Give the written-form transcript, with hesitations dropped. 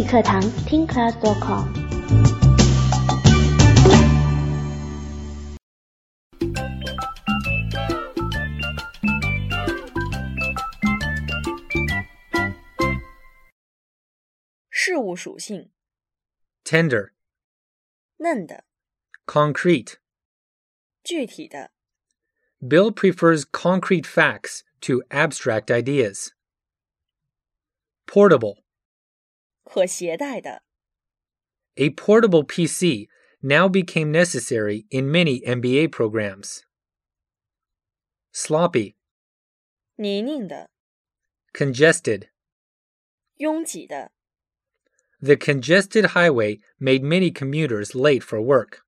语课堂听 class.com。 事物属性 tender, 嫩的 concrete. 具体的 Bill prefers concrete facts to abstract ideas. Portable. 可携带的 A portable PC now became necessary in many MBA programs. Sloppy. 泥泞的 Congested. 拥挤的 The congested highway made many commuters late for work.